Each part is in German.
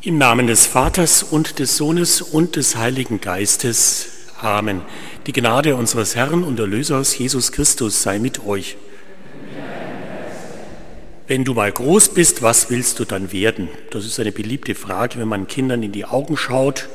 Im Namen des Vaters und des Sohnes und des Heiligen Geistes. Amen. Die Gnade unseres Herrn und Erlösers Jesus Christus sei mit euch. Wenn du mal groß bist, was willst du dann werden? Das ist eine beliebte Frage, wenn man Kindern in die Augen schaut.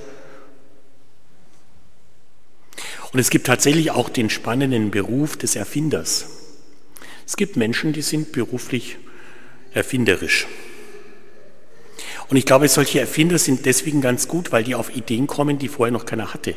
Und es gibt tatsächlich auch den spannenden Beruf des Erfinders. Es gibt Menschen, die sind beruflich erfinderisch. Und ich glaube, solche Erfinder sind deswegen ganz gut, weil die auf Ideen kommen, die vorher noch keiner hatte.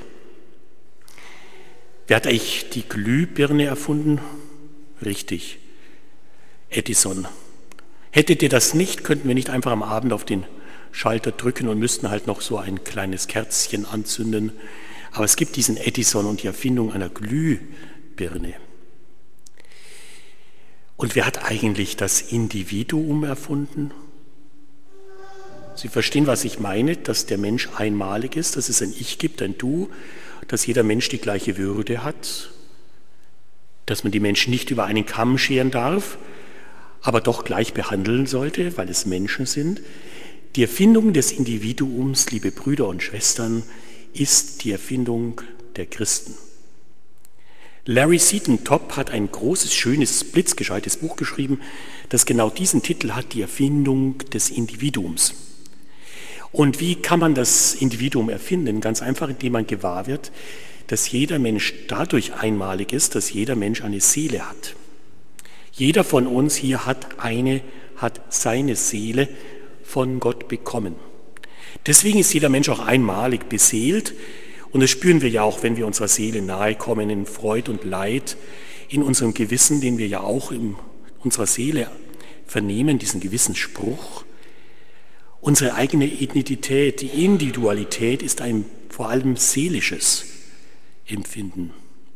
Wer hat eigentlich die Glühbirne erfunden? Richtig, Edison. Hättet ihr das nicht, könnten wir nicht einfach am Abend auf den Schalter drücken und müssten halt noch so ein kleines Kerzchen anzünden. Aber es gibt diesen Edison und die Erfindung einer Glühbirne. Und wer hat eigentlich das Individuum erfunden? Sie verstehen, was ich meine, dass der Mensch einmalig ist, dass es ein Ich gibt, ein Du, dass jeder Mensch die gleiche Würde hat, dass man die Menschen nicht über einen Kamm scheren darf, aber doch gleich behandeln sollte, weil es Menschen sind. Die Erfindung des Individuums, liebe Brüder und Schwestern, ist die Erfindung der Christen. Larry Seton Top hat ein großes, schönes, blitzgescheites Buch geschrieben, das genau diesen Titel hat, die Erfindung des Individuums. Und wie kann man das Individuum erfinden? Ganz einfach, indem man gewahr wird, dass jeder Mensch dadurch einmalig ist, dass jeder Mensch eine Seele hat. Jeder von uns hier hat seine Seele von Gott bekommen. Deswegen ist jeder Mensch auch einmalig beseelt. Und das spüren wir ja auch, wenn wir unserer Seele nahe kommen, in Freud und Leid, in unserem Gewissen, den wir ja auch in unserer Seele vernehmen, diesen Gewissensspruch. Unsere eigene Identität, die Individualität ist ein vor allem seelisches Empfinden.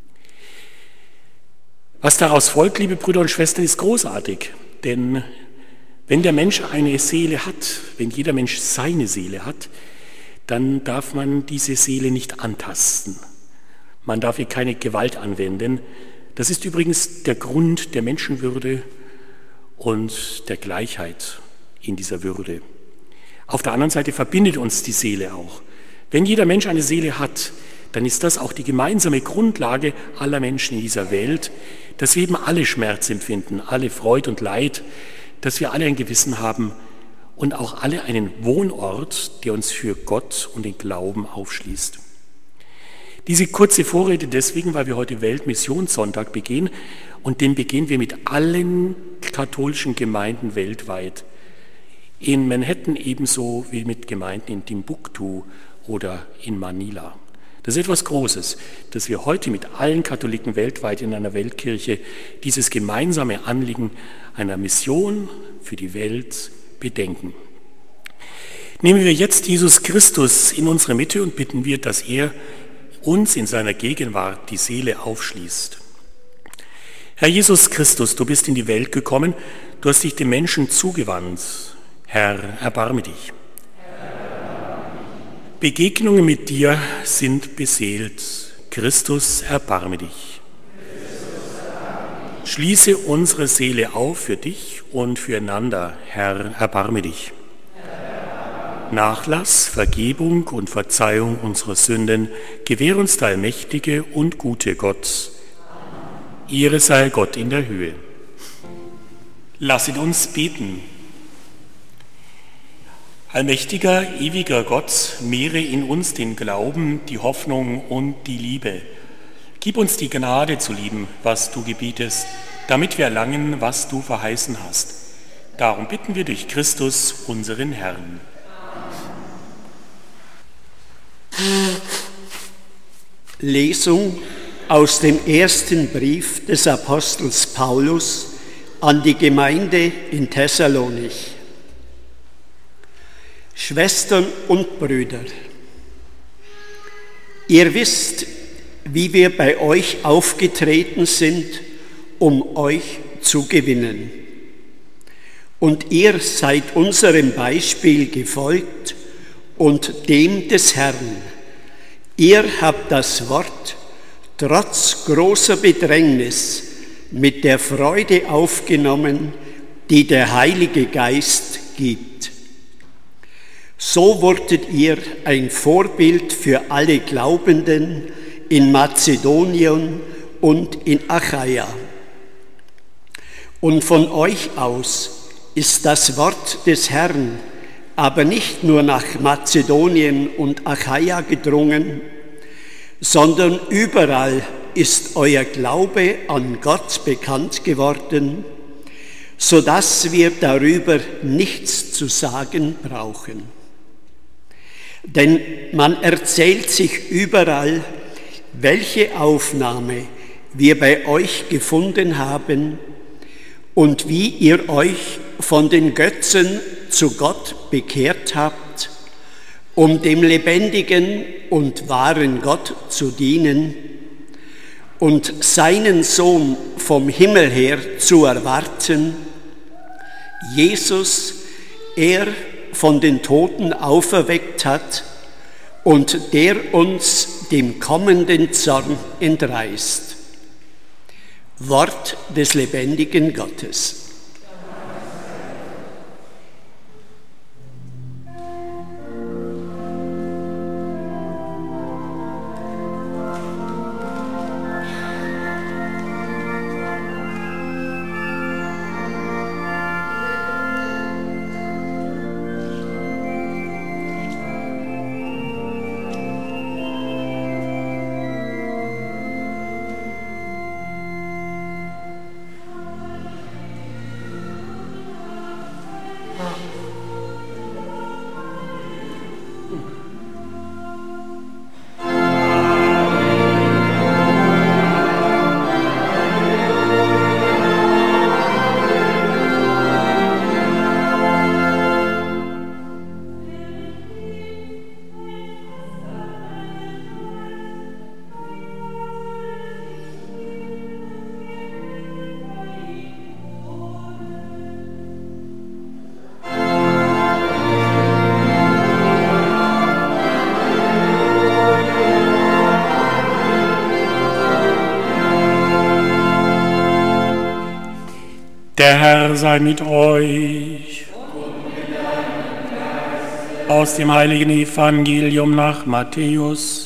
Was daraus folgt, liebe Brüder und Schwestern, ist großartig. Denn wenn der Mensch eine Seele hat, wenn jeder Mensch seine Seele hat, dann darf man diese Seele nicht antasten. Man darf ihr keine Gewalt anwenden. Das ist übrigens der Grund der Menschenwürde und der Gleichheit in dieser Würde. Auf der anderen Seite verbindet uns die Seele auch. Wenn jeder Mensch eine Seele hat, dann ist das auch die gemeinsame Grundlage aller Menschen in dieser Welt, dass wir eben alle Schmerz empfinden, alle Freude und Leid, dass wir alle ein Gewissen haben und auch alle einen Wohnort, der uns für Gott und den Glauben aufschließt. Diese kurze Vorrede deswegen, weil wir heute Weltmissionssonntag begehen und den begehen wir mit allen katholischen Gemeinden weltweit. In Manhattan ebenso wie mit Gemeinden in Timbuktu oder in Manila. Das ist etwas Großes, dass wir heute mit allen Katholiken weltweit in einer Weltkirche dieses gemeinsame Anliegen einer Mission für die Welt bedenken. Nehmen wir jetzt Jesus Christus in unsere Mitte und bitten wir, dass er uns in seiner Gegenwart die Seele aufschließt. Herr Jesus Christus, du bist in die Welt gekommen, du hast dich den Menschen zugewandt. Herr, erbarme dich. Begegnungen mit dir sind beseelt. Christus, erbarme dich. Schließe unsere Seele auf für dich und füreinander. Herr, erbarme dich. Nachlass, Vergebung und Verzeihung unserer Sünden gewähr uns der allmächtige und gute Gott. Ehre sei Gott in der Höhe. Lasset uns beten. Allmächtiger, ewiger Gott, mehre in uns den Glauben, die Hoffnung und die Liebe. Gib uns die Gnade zu lieben, was du gebietest, damit wir erlangen, was du verheißen hast. Darum bitten wir durch Christus, unseren Herrn. Lesung aus dem ersten Brief des Apostels Paulus an die Gemeinde in Thessalonich. Schwestern und Brüder, ihr wisst, wie wir bei euch aufgetreten sind, um euch zu gewinnen. Und ihr seid unserem Beispiel gefolgt und dem des Herrn. Ihr habt das Wort trotz großer Bedrängnis mit der Freude aufgenommen, die der Heilige Geist gibt. So wurdet ihr ein Vorbild für alle Glaubenden in Mazedonien und in Achaia. Und von euch aus ist das Wort des Herrn aber nicht nur nach Mazedonien und Achaia gedrungen, sondern überall ist euer Glaube an Gott bekannt geworden, sodass wir darüber nichts zu sagen brauchen. Denn man erzählt sich überall, welche Aufnahme wir bei euch gefunden haben und wie ihr euch von den Götzen zu Gott bekehrt habt, um dem lebendigen und wahren Gott zu dienen und seinen Sohn vom Himmel her zu erwarten, Jesus, er von den Toten auferweckt hat und der uns dem kommenden Zorn entreißt. Wort des lebendigen Gottes. Der Herr sei mit euch. Aus dem heiligen Evangelium nach Matthäus.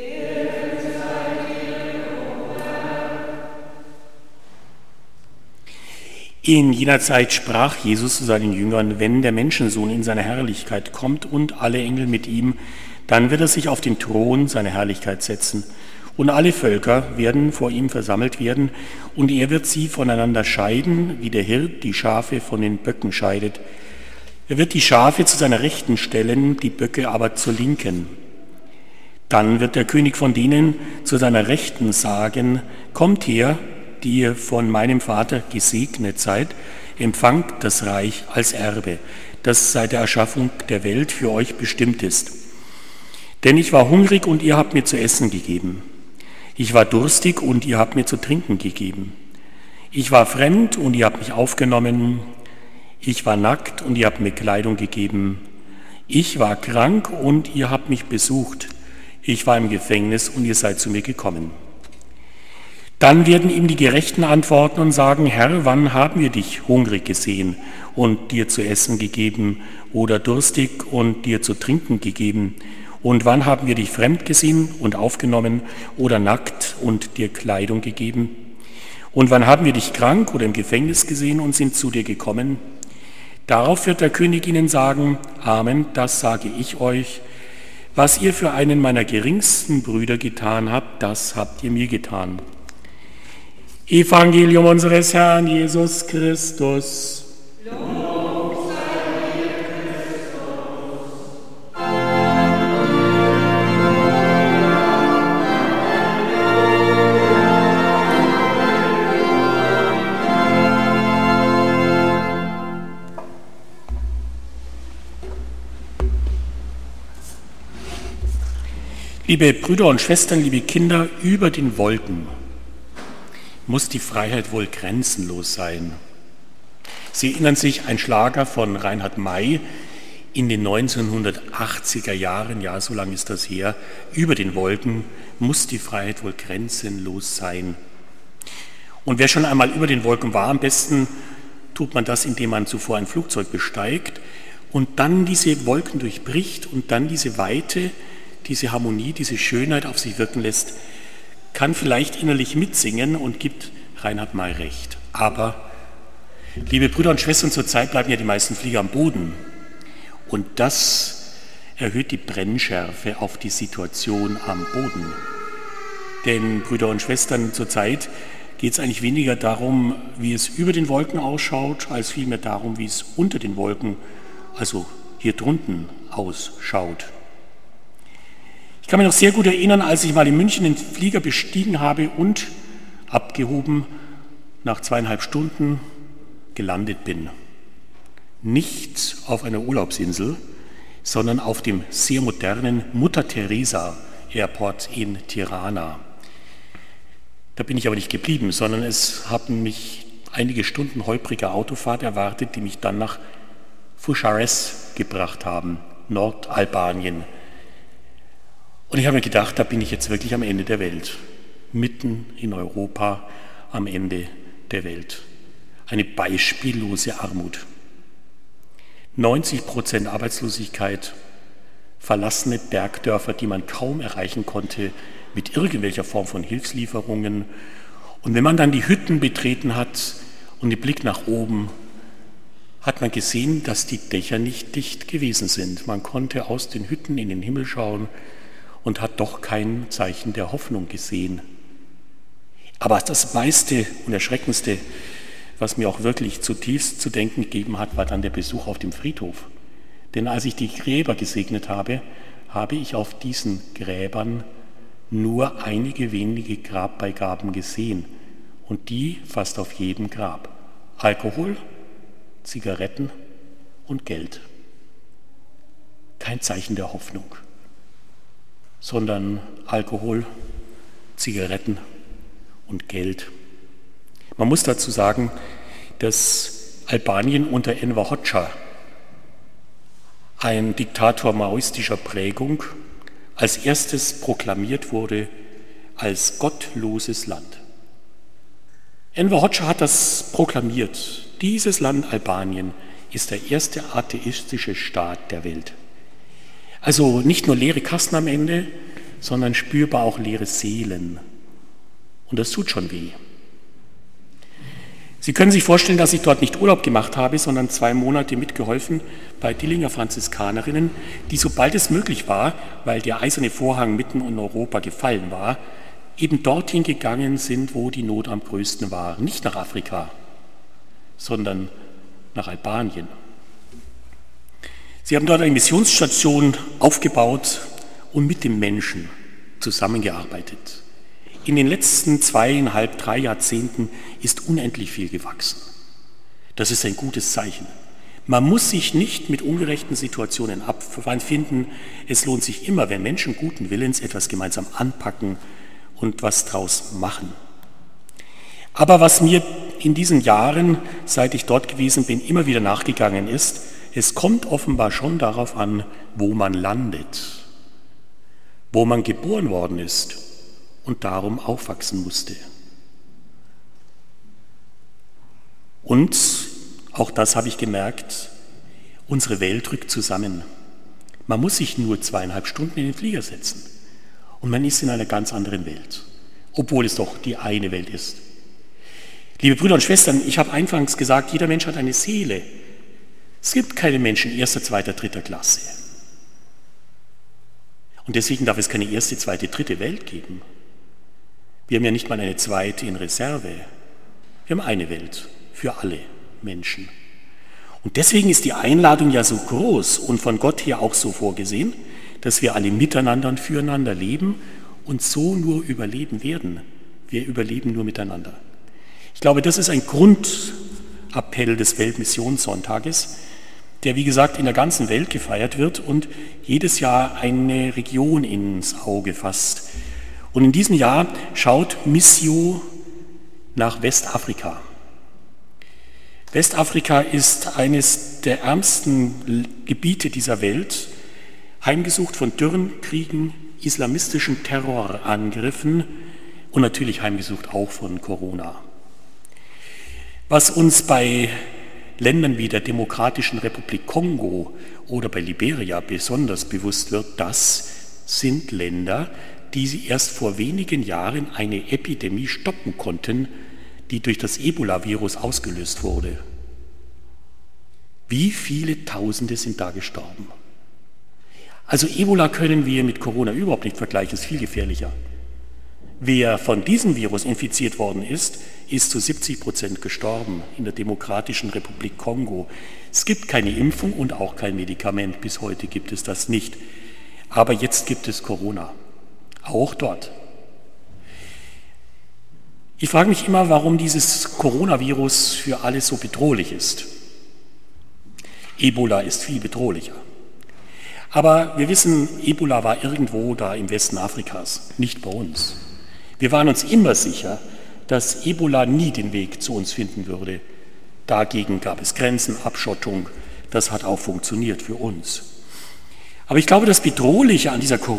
In jener Zeit sprach Jesus zu seinen Jüngern: Wenn der Menschensohn in seine Herrlichkeit kommt und alle Engel mit ihm, dann wird er sich auf den Thron seiner Herrlichkeit setzen. Und alle Völker werden vor ihm versammelt werden, und er wird sie voneinander scheiden, wie der Hirt die Schafe von den Böcken scheidet. Er wird die Schafe zu seiner Rechten stellen, die Böcke aber zur Linken. Dann wird der König von denen zu seiner Rechten sagen: Kommt her, die ihr von meinem Vater gesegnet seid, empfangt das Reich als Erbe, das seit der Erschaffung der Welt für euch bestimmt ist. Denn ich war hungrig und ihr habt mir zu essen gegeben. Ich war durstig und ihr habt mir zu trinken gegeben. Ich war fremd und ihr habt mich aufgenommen. Ich war nackt und ihr habt mir Kleidung gegeben. Ich war krank und ihr habt mich besucht. Ich war im Gefängnis und ihr seid zu mir gekommen. Dann werden ihm die Gerechten antworten und sagen: Herr, wann haben wir dich hungrig gesehen und dir zu essen gegeben oder durstig und dir zu trinken gegeben? Und wann haben wir dich fremd gesehen und aufgenommen oder nackt und dir Kleidung gegeben? Und wann haben wir dich krank oder im Gefängnis gesehen und sind zu dir gekommen? Darauf wird der König ihnen sagen: Amen, das sage ich euch. Was ihr für einen meiner geringsten Brüder getan habt, das habt ihr mir getan. Evangelium unseres Herrn Jesus Christus. Liebe Brüder und Schwestern, liebe Kinder, über den Wolken muss die Freiheit wohl grenzenlos sein. Sie erinnern sich, ein Schlager von Reinhard May in den 1980er Jahren, ja, so lange ist das her: Über den Wolken muss die Freiheit wohl grenzenlos sein. Und wer schon einmal über den Wolken war, am besten tut man das, indem man zuvor ein Flugzeug besteigt und dann diese Wolken durchbricht und dann diese Weite, diese Harmonie, diese Schönheit auf sich wirken lässt, kann vielleicht innerlich mitsingen und gibt Reinhard May recht. Aber, liebe Brüder und Schwestern, zurzeit bleiben ja die meisten Flieger am Boden. Und das erhöht die Brennschärfe auf die Situation am Boden. Denn, Brüder und Schwestern, zurzeit geht es eigentlich weniger darum, wie es über den Wolken ausschaut, als vielmehr darum, wie es unter den Wolken, also hier drunten, ausschaut. Ich kann mich noch sehr gut erinnern, als ich mal in München den Flieger bestiegen habe und abgehoben nach 2,5 Stunden gelandet bin. Nicht auf einer Urlaubsinsel, sondern auf dem sehr modernen Mutter Teresa Airport in Tirana. Da bin ich aber nicht geblieben, sondern es haben mich einige Stunden holprige Autofahrt erwartet, die mich dann nach Fushares gebracht haben, Nordalbanien. Und ich habe mir gedacht, da bin ich jetzt wirklich am Ende der Welt, mitten in Europa am Ende der Welt. Eine beispiellose Armut. 90% Arbeitslosigkeit, verlassene Bergdörfer, die man kaum erreichen konnte mit irgendwelcher Form von Hilfslieferungen. Und wenn man dann die Hütten betreten hat und den Blick nach oben, hat man gesehen, dass die Dächer nicht dicht gewesen sind. Man konnte aus den Hütten in den Himmel schauen und hat doch kein Zeichen der Hoffnung gesehen. Aber das meiste und Erschreckendste, was mir auch wirklich zutiefst zu denken gegeben hat, war dann der Besuch auf dem Friedhof. Denn als ich die Gräber gesegnet habe, habe ich auf diesen Gräbern nur einige wenige Grabbeigaben gesehen. Und die fast auf jedem Grab. Alkohol, Zigaretten und Geld. Kein Zeichen der Hoffnung, sondern Alkohol, Zigaretten und Geld. Man muss dazu sagen, dass Albanien unter Enver Hoxha, ein Diktator maoistischer Prägung, als erstes proklamiert wurde als gottloses Land. Enver Hoxha hat das proklamiert. Dieses Land Albanien ist der erste atheistische Staat der Welt. Also nicht nur leere Kassen am Ende, sondern spürbar auch leere Seelen. Und das tut schon weh. Sie können sich vorstellen, dass ich dort nicht Urlaub gemacht habe, sondern 2 Monate mitgeholfen bei Dillinger Franziskanerinnen, die sobald es möglich war, weil der eiserne Vorhang mitten in Europa gefallen war, eben dorthin gegangen sind, wo die Not am größten war. Nicht nach Afrika, sondern nach Albanien. Sie haben dort eine Missionsstation aufgebaut und mit dem Menschen zusammengearbeitet. In den letzten 2,5, 3 Jahrzehnten ist unendlich viel gewachsen. Das ist ein gutes Zeichen. Man muss sich nicht mit ungerechten Situationen abfinden. Es lohnt sich immer, wenn Menschen guten Willens etwas gemeinsam anpacken und was draus machen. Aber was mir in diesen Jahren, seit ich dort gewesen bin, immer wieder nachgegangen ist, es kommt offenbar schon darauf an, wo man landet, wo man geboren worden ist und darum aufwachsen musste. Und, auch das habe ich gemerkt, unsere Welt rückt zusammen. Man muss sich nur 2,5 Stunden in den Flieger setzen und man ist in einer ganz anderen Welt, obwohl es doch die eine Welt ist. Liebe Brüder und Schwestern, ich habe anfangs gesagt, jeder Mensch hat eine Seele. Es gibt keine Menschen 1., 2., 3. Klasse. Und deswegen darf es keine 1., 2., 3. Welt geben. Wir haben ja nicht mal eine zweite in Reserve. Wir haben eine Welt für alle Menschen. Und deswegen ist die Einladung ja so groß und von Gott her auch so vorgesehen, dass wir alle miteinander und füreinander leben und so nur überleben werden. Wir überleben nur miteinander. Ich glaube, das ist ein Grundappell des Weltmissionssonntages, der, wie gesagt, in der ganzen Welt gefeiert wird und jedes Jahr eine Region ins Auge fasst. Und in diesem Jahr schaut Missio nach Westafrika. Westafrika ist eines der ärmsten Gebiete dieser Welt, heimgesucht von Dürren, Kriegen, islamistischen Terrorangriffen und natürlich heimgesucht auch von Corona. Was uns bei Ländern wie der Demokratischen Republik Kongo oder bei Liberia besonders bewusst wird, das sind Länder, die sie erst vor wenigen Jahren eine Epidemie stoppen konnten, die durch das Ebola-Virus ausgelöst wurde. Wie viele Tausende sind da gestorben? Also Ebola können wir mit Corona überhaupt nicht vergleichen, ist viel gefährlicher. Wer von diesem Virus infiziert worden ist, ist zu 70% gestorben in der Demokratischen Republik Kongo. Es gibt keine Impfung und auch kein Medikament, bis heute gibt es das nicht. Aber jetzt gibt es Corona, auch dort. Ich frage mich immer, warum dieses Coronavirus für alle so bedrohlich ist. Ebola ist viel bedrohlicher. Aber wir wissen, Ebola war irgendwo da im Westen Afrikas, nicht bei uns. Wir waren uns immer sicher, dass Ebola nie den Weg zu uns finden würde. Dagegen gab es Grenzen, Abschottung, das hat auch funktioniert für uns. Aber ich glaube, das Bedrohliche an dieser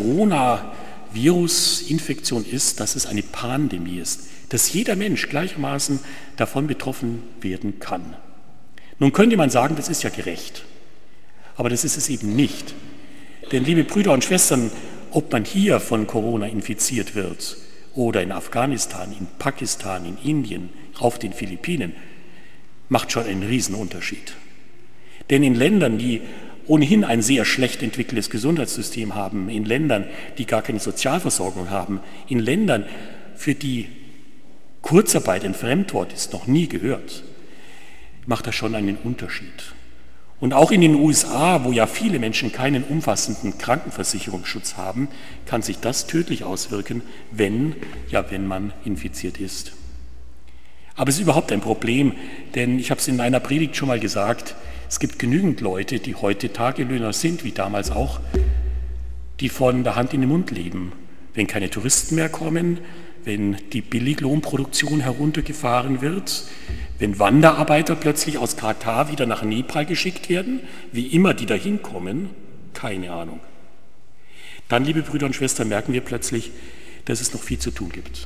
Coronavirus-Infektion ist, dass es eine Pandemie ist, dass jeder Mensch gleichermaßen davon betroffen werden kann. Nun könnte man sagen, das ist ja gerecht, aber das ist es eben nicht. Denn liebe Brüder und Schwestern, ob man hier von Corona infiziert wird oder in Afghanistan, in Pakistan, in Indien, auf den Philippinen, macht schon einen Riesenunterschied. Denn in Ländern, die ohnehin ein sehr schlecht entwickeltes Gesundheitssystem haben, in Ländern, die gar keine Sozialversorgung haben, in Ländern, für die Kurzarbeit ein Fremdwort ist, noch nie gehört, macht das schon einen Unterschied. Und auch in den USA, wo ja viele Menschen keinen umfassenden Krankenversicherungsschutz haben, kann sich das tödlich auswirken, wenn man infiziert ist. Aber es ist überhaupt ein Problem, denn ich habe es in einer Predigt schon mal gesagt, es gibt genügend Leute, die heute Tagelöhner sind, wie damals auch, die von der Hand in den Mund leben. Wenn keine Touristen mehr kommen, wenn die Billiglohnproduktion heruntergefahren wird, wenn Wanderarbeiter plötzlich aus Katar wieder nach Nepal geschickt werden, wie immer die da hinkommen, keine Ahnung. Dann, liebe Brüder und Schwestern, merken wir plötzlich, dass es noch viel zu tun gibt.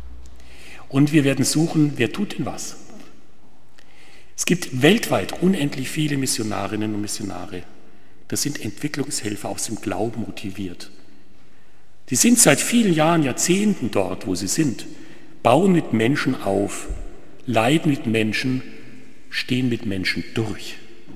Und wir werden suchen, wer tut denn was? Es gibt weltweit unendlich viele Missionarinnen und Missionare. Das sind Entwicklungshelfer aus dem Glauben motiviert. Die sind seit vielen Jahren, Jahrzehnten dort, wo sie sind, bauen mit Menschen auf, leiden mit Menschen, stehen mit Menschen durch.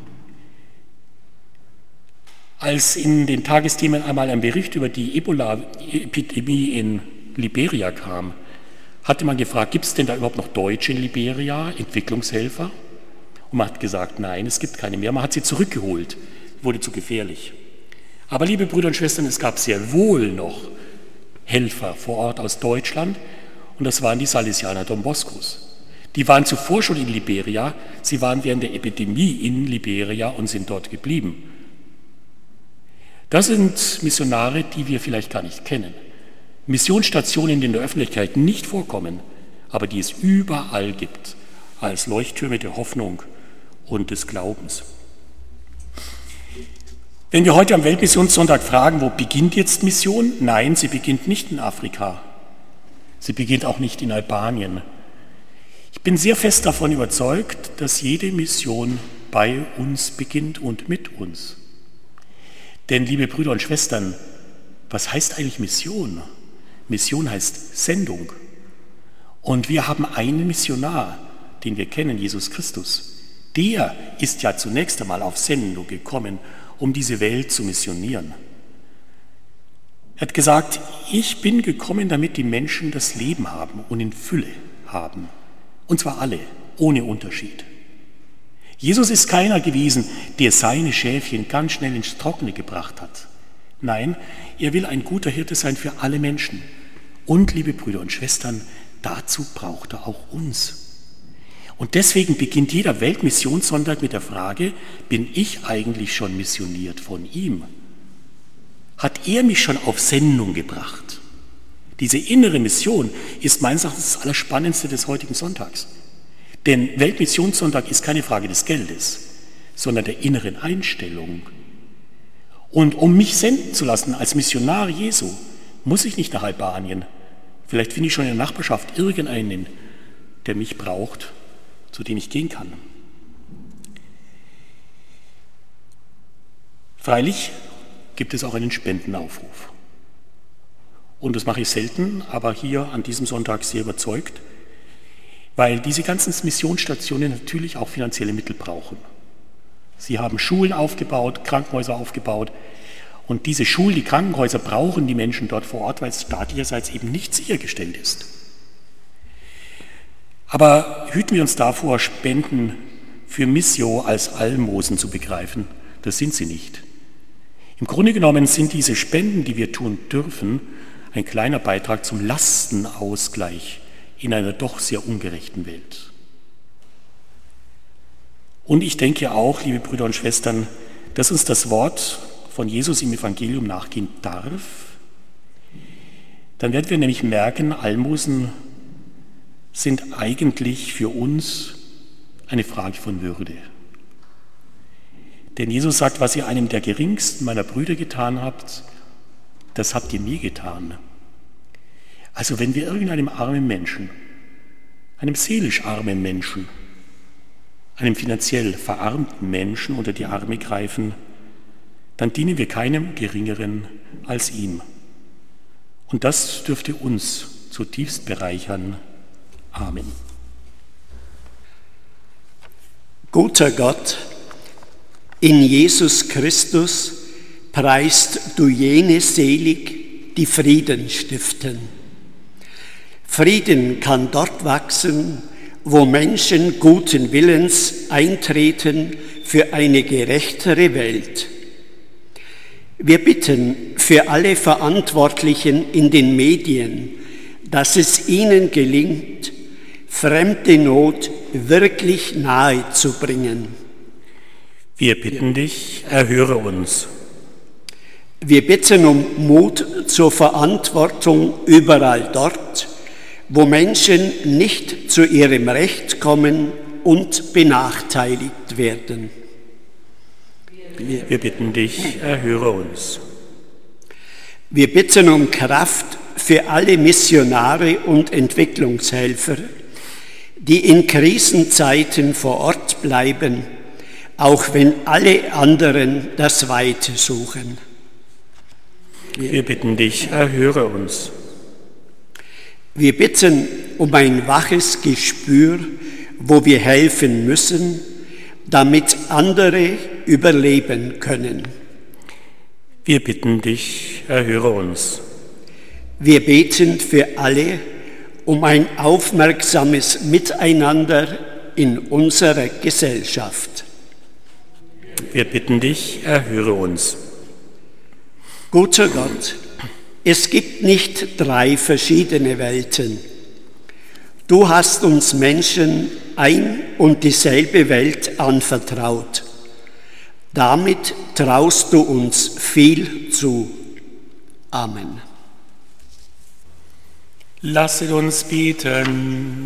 Als in den Tagesthemen einmal ein Bericht über die Ebola-Epidemie in Liberia kam, hatte man gefragt, gibt es denn da überhaupt noch Deutsche in Liberia, Entwicklungshelfer? Und man hat gesagt, nein, es gibt keine mehr. Man hat sie zurückgeholt, wurde zu gefährlich. Aber liebe Brüder und Schwestern, es gab sehr wohl noch Helfer vor Ort aus Deutschland und das waren die Salesianer Don Boscos. Die waren zuvor schon in Liberia, sie waren während der Epidemie in Liberia und sind dort geblieben. Das sind Missionare, die wir vielleicht gar nicht kennen. Missionsstationen, die in der Öffentlichkeit nicht vorkommen, aber die es überall gibt, als Leuchttürme der Hoffnung und des Glaubens. Wenn wir heute am Weltmissionssonntag fragen, wo beginnt jetzt Mission? Nein, sie beginnt nicht in Afrika. Sie beginnt auch nicht in Albanien. Ich bin sehr fest davon überzeugt, dass jede Mission bei uns beginnt und mit uns. Denn, liebe Brüder und Schwestern, was heißt eigentlich Mission? Mission heißt Sendung. Und wir haben einen Missionar, den wir kennen, Jesus Christus. Der ist ja zunächst einmal auf Sendung gekommen, um diese Welt zu missionieren. Er hat gesagt, ich bin gekommen, damit die Menschen das Leben haben und in Fülle haben. Und zwar alle, ohne Unterschied. Jesus ist keiner gewesen, der seine Schäfchen ganz schnell ins Trockene gebracht hat. Nein, er will ein guter Hirte sein für alle Menschen. Und, liebe Brüder und Schwestern, dazu braucht er auch uns. Und deswegen beginnt jeder Weltmissionssonntag mit der Frage, bin ich eigentlich schon missioniert von ihm? Hat er mich schon auf Sendung gebracht? Diese innere Mission ist meines Erachtens das Allerspannendste des heutigen Sonntags. Denn Weltmissionssonntag ist keine Frage des Geldes, sondern der inneren Einstellung. Und um mich senden zu lassen als Missionar Jesu, muss ich nicht nach Albanien. Vielleicht finde ich schon in der Nachbarschaft irgendeinen, der mich braucht, zu dem ich gehen kann. Freilich gibt es auch einen Spendenaufruf. Und das mache ich selten, aber hier an diesem Sonntag sehr überzeugt, weil diese ganzen Missionsstationen natürlich auch finanzielle Mittel brauchen. Sie haben Schulen aufgebaut, Krankenhäuser aufgebaut und diese Schulen, die Krankenhäuser brauchen die Menschen dort vor Ort, weil es staatlicherseits eben nicht sichergestellt ist. Aber hüten wir uns davor, Spenden für Missio als Almosen zu begreifen. Das sind sie nicht. Im Grunde genommen sind diese Spenden, die wir tun dürfen, ein kleiner Beitrag zum Lastenausgleich in einer doch sehr ungerechten Welt. Und ich denke auch, liebe Brüder und Schwestern, dass uns das Wort von Jesus im Evangelium nachgehen darf. Dann werden wir nämlich merken, Almosen sind eigentlich für uns eine Frage von Würde. Denn Jesus sagt, was ihr einem der geringsten meiner Brüder getan habt, das habt ihr mir getan. Also wenn wir irgendeinem armen Menschen, einem seelisch armen Menschen, einem finanziell verarmten Menschen unter die Arme greifen, dann dienen wir keinem Geringeren als ihm. Und das dürfte uns zutiefst bereichern. Amen. Guter Gott, in Jesus Christus preist du jene selig, die Frieden stiften. Frieden kann dort wachsen, wo Menschen guten Willens eintreten für eine gerechtere Welt. Wir bitten für alle Verantwortlichen in den Medien, dass es ihnen gelingt, fremde Not wirklich nahe zu bringen. Wir bitten dich, erhöre uns. Wir bitten um Mut zur Verantwortung überall dort, wo Menschen nicht zu ihrem Recht kommen und benachteiligt werden. Wir bitten dich, erhöre uns. Wir bitten um Kraft für alle Missionare und Entwicklungshelfer, die in Krisenzeiten vor Ort bleiben, auch wenn alle anderen das Weite suchen. Wir bitten dich, erhöre uns. Wir bitten um ein waches Gespür, wo wir helfen müssen, damit andere überleben können. Wir bitten dich, erhöre uns. Wir beten für alle um ein aufmerksames Miteinander in unserer Gesellschaft. Wir bitten dich, erhöre uns. Guter Gott, es gibt nicht 3 verschiedene Welten. Du hast uns Menschen ein und dieselbe Welt anvertraut. Damit traust du uns viel zu. Amen. Lasset uns beten.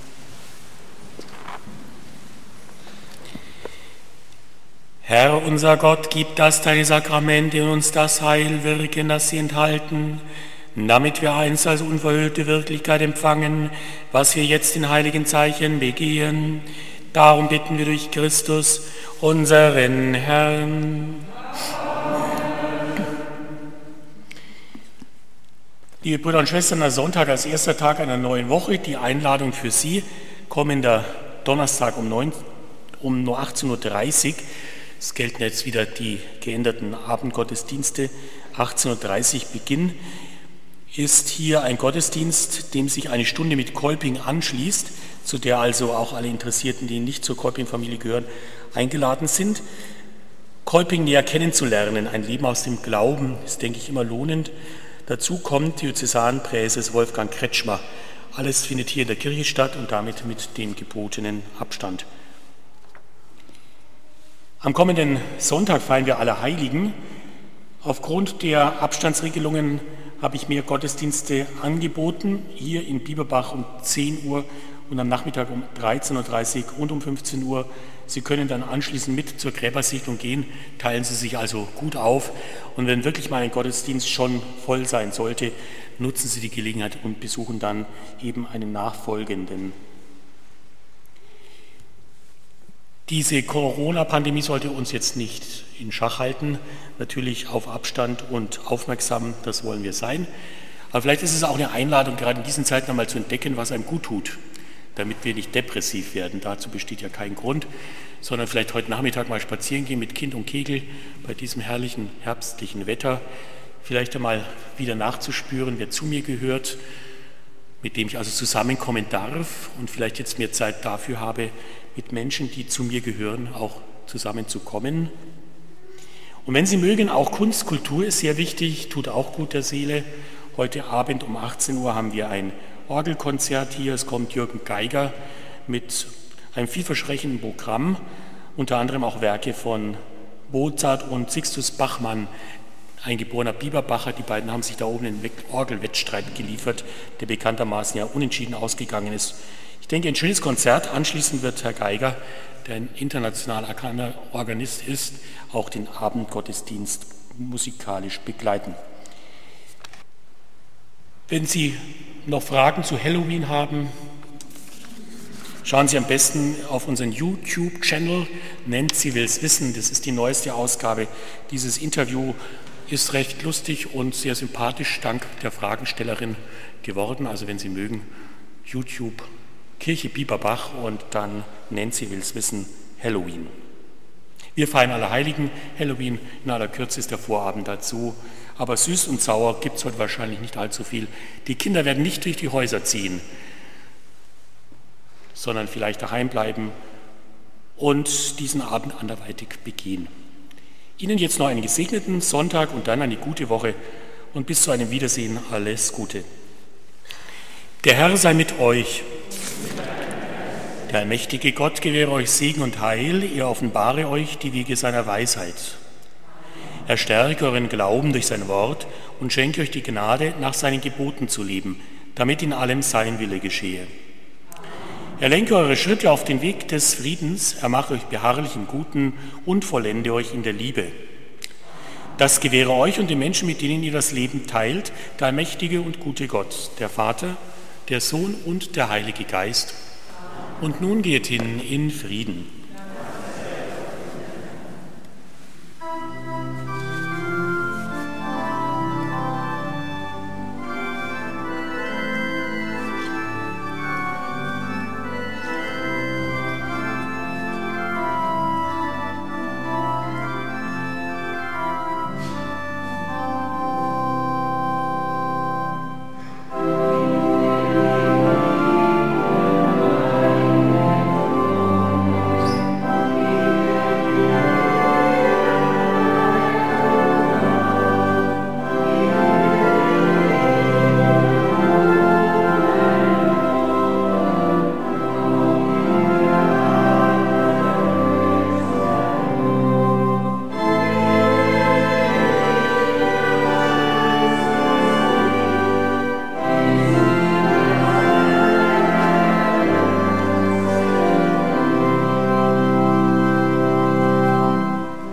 Herr, unser Gott, gib, dass deine Sakramente in uns das Heil wirken, das sie enthalten, damit wir einst als unverhüllte Wirklichkeit empfangen, was wir jetzt in heiligen Zeichen begehen. Darum bitten wir durch Christus, unseren Herrn. Liebe Brüder und Schwestern, der Sonntag als erster Tag einer neuen Woche, die Einladung für Sie, kommender Donnerstag um 18.30 Uhr. Es gelten jetzt wieder die geänderten Abendgottesdienste. 18.30 Uhr Beginn ist hier ein Gottesdienst, dem sich eine Stunde mit Kolping anschließt, zu der also auch alle Interessierten, die nicht zur Kolping-Familie gehören, eingeladen sind. Kolping näher kennenzulernen, ein Leben aus dem Glauben, ist, denke ich, immer lohnend. Dazu kommt Diözesanpräses Wolfgang Kretschmer. Alles findet hier in der Kirche statt und damit mit dem gebotenen Abstand. Am kommenden Sonntag feiern wir Allerheiligen. Aufgrund der Abstandsregelungen habe ich mir Gottesdienste angeboten, hier in Bieberbach um 10 Uhr und am Nachmittag um 13.30 Uhr und um 15 Uhr. Sie können dann anschließend mit zur Gräbersichtung gehen, teilen Sie sich also gut auf und wenn wirklich mal ein Gottesdienst schon voll sein sollte, nutzen Sie die Gelegenheit und besuchen dann eben einen nachfolgenden. Diese Corona-Pandemie sollte uns jetzt nicht in Schach halten. Natürlich auf Abstand und aufmerksam, das wollen wir sein. Aber vielleicht ist es auch eine Einladung, gerade in diesen Zeiten einmal zu entdecken, was einem gut tut, damit wir nicht depressiv werden. Dazu besteht ja kein Grund, sondern vielleicht heute Nachmittag mal spazieren gehen mit Kind und Kegel bei diesem herrlichen herbstlichen Wetter. Vielleicht einmal wieder nachzuspüren, wer zu mir gehört, mit dem ich also zusammenkommen darf und vielleicht jetzt mehr Zeit dafür habe, mit Menschen, die zu mir gehören, auch zusammenzukommen. Und wenn Sie mögen, auch Kunst, Kultur ist sehr wichtig, tut auch gut der Seele. Heute Abend um 18 Uhr haben wir ein Orgelkonzert hier. Es kommt Jürgen Geiger mit einem vielversprechenden Programm, unter anderem auch Werke von Mozart und Sixtus Bachmann, ein geborener Bieberbacher. Die beiden haben sich da oben einen Orgelwettstreit geliefert, der bekanntermaßen ja unentschieden ausgegangen ist. Ich denke, ein schönes Konzert. Anschließend wird Herr Geiger, der ein international erkannter Organist ist, auch den Abendgottesdienst musikalisch begleiten. Wenn Sie noch Fragen zu Halloween haben, schauen Sie am besten auf unseren YouTube-Channel, Nancy will's wissen. Das ist die neueste Ausgabe. Dieses Interview ist recht lustig und sehr sympathisch dank der Fragenstellerin geworden. Also wenn Sie mögen, YouTube Kirche Bieberbach und dann Nancy will's wissen, Halloween. Wir feiern Allerheiligen, Halloween in aller Kürze ist der Vorabend dazu, aber süß und sauer gibt es heute wahrscheinlich nicht allzu viel. Die Kinder werden nicht durch die Häuser ziehen, sondern vielleicht daheim bleiben und diesen Abend anderweitig begehen. Ihnen jetzt noch einen gesegneten Sonntag und dann eine gute Woche und bis zu einem Wiedersehen alles Gute. Der Herr sei mit euch. Der allmächtige Gott gewähre euch Segen und Heil, er offenbare euch die Wege seiner Weisheit. Er stärke euren Glauben durch sein Wort und schenke euch die Gnade, nach seinen Geboten zu leben, damit in allem sein Wille geschehe. Er lenke eure Schritte auf den Weg des Friedens, er mache euch beharrlich im Guten und vollende euch in der Liebe. Das gewähre euch und den Menschen, mit denen ihr das Leben teilt, der allmächtige und gute Gott, der Vater, der Sohn und der Heilige Geist. Und nun geht hin in Frieden.